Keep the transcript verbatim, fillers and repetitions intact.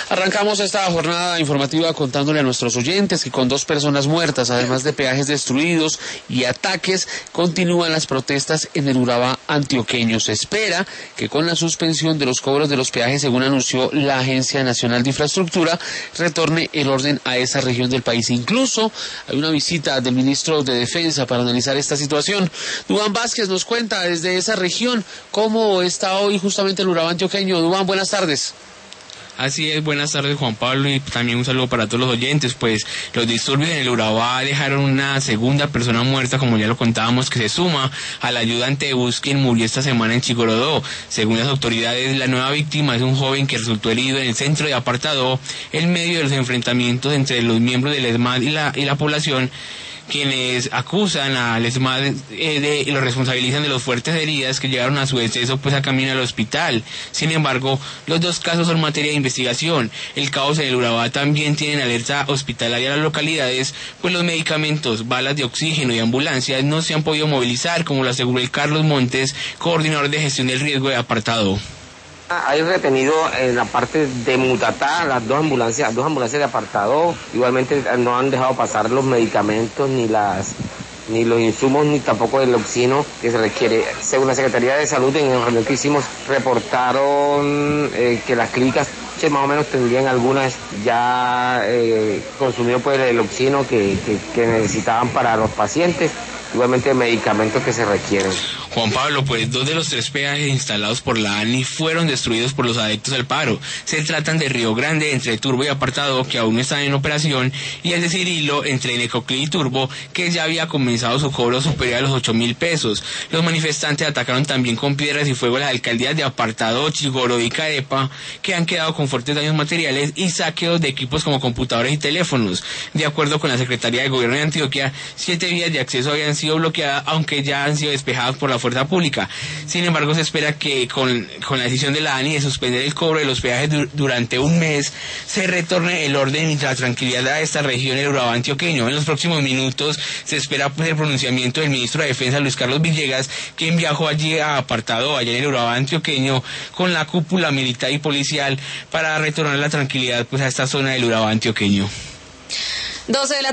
Arrancamos esta jornada informativa contándole a nuestros oyentes que con dos personas muertas, además de peajes destruidos y ataques, continúan las protestas en el Urabá antioqueño. Se espera que con la suspensión de los cobros de los peajes, según anunció la Agencia Nacional de Infraestructura, retorne el orden a esa región del país. Incluso hay una visita del ministro de Defensa para analizar esta situación. Duván Vázquez nos cuenta desde esa región cómo está hoy justamente el Urabá antioqueño. Duván, buenas tardes. Así es, buenas tardes Juan Pablo, y también un saludo para todos los oyentes. Pues los disturbios en el Urabá dejaron una segunda persona muerta, como ya lo contábamos, que se suma al ayudante de bus quien murió esta semana en Chigorodó. Según las autoridades, la nueva víctima es un joven que resultó herido en el centro de Apartadó en medio de los enfrentamientos entre los miembros del ESMAD y la, y la población, quienes acusan al ESMAD eh, de, y lo responsabilizan de las fuertes heridas que llegaron a su deceso pues a camino al hospital. Sin embargo, los dos casos son materia de investigación. El caos en el Urabá también tiene alerta hospitalaria a las localidades, pues los medicamentos, balas de oxígeno y ambulancias no se han podido movilizar, como lo aseguró el Carlos Montes, coordinador de gestión del riesgo de Apartadó. Hay retenido en la parte de Mutatá las dos ambulancias, dos ambulancias de Apartadó. Igualmente no han dejado pasar los medicamentos ni las ni los insumos ni tampoco el oxígeno que se requiere. Según la Secretaría de Salud, en el reunión que hicimos, reportaron eh, que las clínicas más o menos tendrían algunas ya eh, consumido pues el oxígeno que, que, que necesitaban para los pacientes, igualmente medicamentos que se requieren. Juan Pablo, pues dos de los tres peajes instalados por la A N I fueron destruidos por los adeptos al paro. Se tratan de Río Grande entre Turbo y Apartadó, que aún no están en operación, y el de Cirilo entre Necoclí y Turbo, que ya había comenzado su cobro superior a los ocho mil pesos. Los manifestantes atacaron también con piedras y fuego las alcaldías de Apartadó, Chigorodó y Caepa, que han quedado con fuertes daños materiales y saqueos de equipos como computadores y teléfonos. De acuerdo con la Secretaría de Gobierno de Antioquia, siete vías de acceso habían sido bloqueadas, aunque ya han sido despejadas por la fuerza pública. Sin embargo, se espera que con, con la decisión de la A N I de suspender el cobro de los peajes du durante un mes, se retorne el orden y la tranquilidad a esta región del Urabá antioqueño. En los próximos minutos se espera pues, el pronunciamiento del ministro de Defensa, Luis Carlos Villegas, quien viajó allí a Apartadó, allá en el Urabá antioqueño, con la cúpula militar y policial para retornar la tranquilidad pues, a esta zona del Urabá antioqueño. doce de la